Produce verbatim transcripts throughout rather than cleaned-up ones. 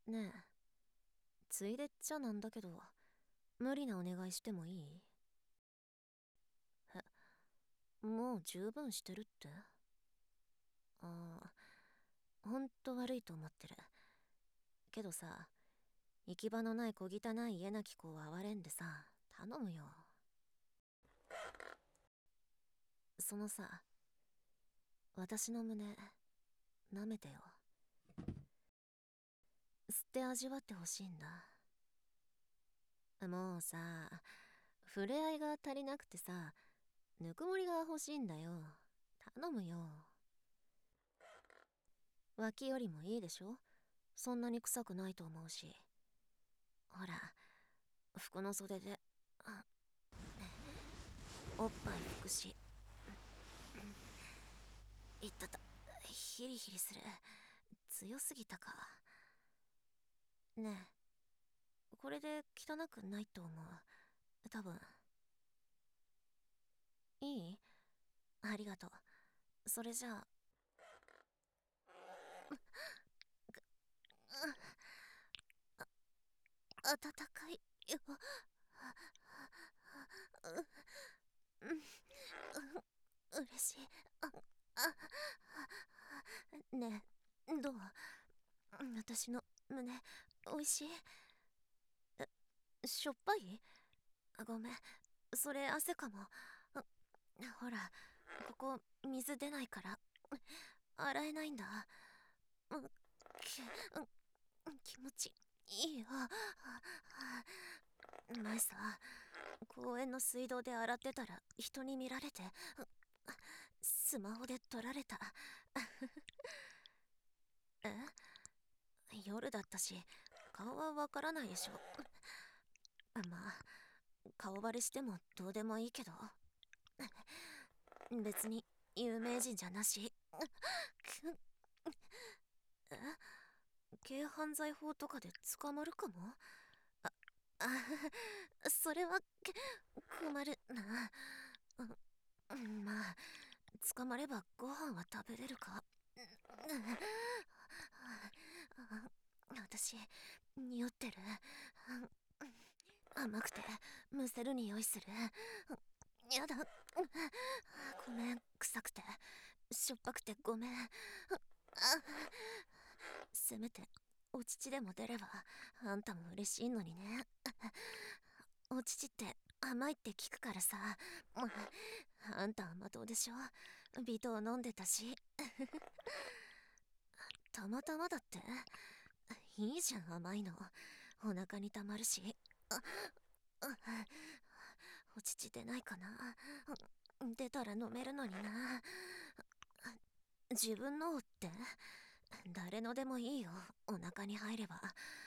ねえ、ついでっちゃなんだけど、無理なお願いしてもいい？え、もう十分してるって？ああ、ほんと悪いと思ってる。けどさ、行き場のない小汚い家なき子を憐れんでさ、頼むよ。そのさ、私の胸、舐めてよ。吸って味わってほしいんだ。もうさ、触れ合いが足りなくてさ、ぬくもりが欲しいんだよ。頼むよ。脇よりもいいでしょ？そんなに臭くないと思うし。ほら、服の袖で、あ、おっぱい拭くし。いったた、ヒリヒリする。強すぎたか。ねえ、これで汚くないと思う。多分。いい？ありがとう。それじゃあ、あ、温かいよ。う、うん、う、嬉しい。あ、あ、ねえ、どう？私の胸、おいしい？しょっぱい？ごめん、それ汗かも。ほら、ここ水出ないから洗えないんだ。うん、き、うん、気持ちいいよ。前さ、公園の水道で洗ってたら人に見られて、スマホで撮られた。え？夜だったし、顔はわからないでしょ。まあ、顔バレしてもどうでもいいけど。別に有名人じゃなし。え？軽犯罪法とかで捕まるかも？あ、あ、それは困るな。うん、まあ、捕まればご飯は食べれるか。私、匂ってる。甘くてむせる匂いする。やだ。ごめん、臭くてしょっぱくてごめん。せめてお乳でも出ればあんたも嬉しいのにね。お乳って甘いって聞くからさ。あんた甘党でしょ？微糖飲んでたし。たまたまだって？いいじゃん、甘いの。お腹にたまるし。お乳出ないかな？出たら飲めるのにな。自分のって？誰のでもいいよ、お腹に入れば。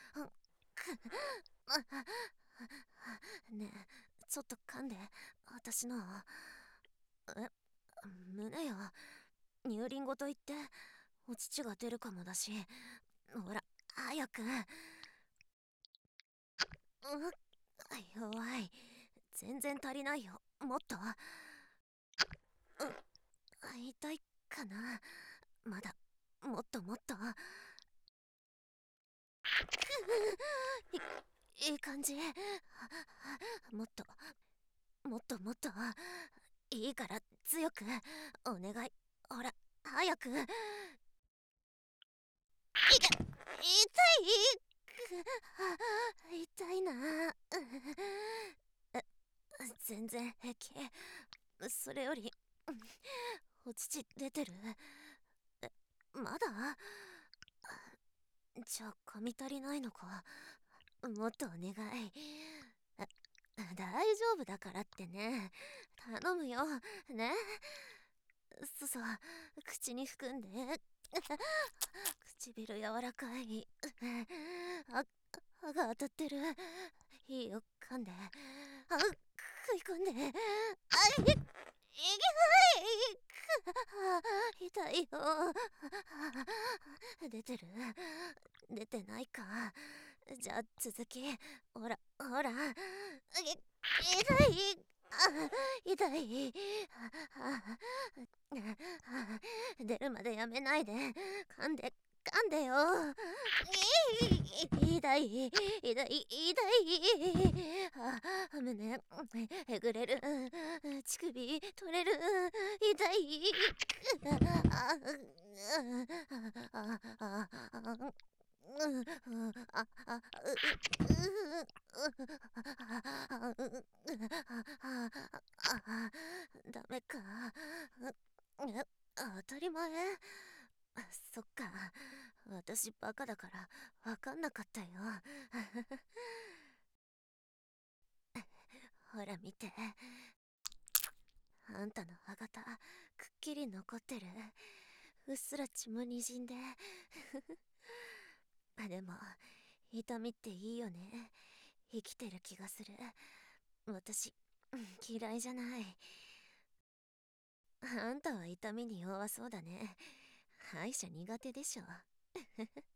ねえ、ちょっと噛んで、私の。え、胸よ。乳輪ごと言って、お乳が出るかもだし。ほら、早く。う、弱い。全然足りないよ。もっと。う、痛いかな。まだ、もっともっと。い、いい感じ。もっと、もっともっと。いいから強く。お願い。ほら、早く。いけ、痛い。痛いな。全然平気。それより、お乳出てる？まだ？じゃあ噛み足りないのか。もっとお願い。大丈夫だからってね。頼むよ。ね。そうそう。口に含んで。唇柔らかい。あ、歯が当たってる。いいよ、噛んで。あ、食い込んで。あ、い、いけない。痛いよ。出てる？出てないか。じゃあ続き。ほらほら。い、痛い。あ、痛い。あ、あ、出るまでやめないで。噛んで噛んでよ。痛い痛い痛い。あ、胸えぐれる。乳首取れる。痛い。ああああうんああダメか。当たり前。そっか、私バカだからわかんなかったよ。ほら見て、あんたの歯型くっきり残ってる。うっすら血もにじんで。でも痛みっていいよね。生きてる気がする。私嫌いじゃない。あんたは痛みに弱そうだね。歯医者苦手でしょ。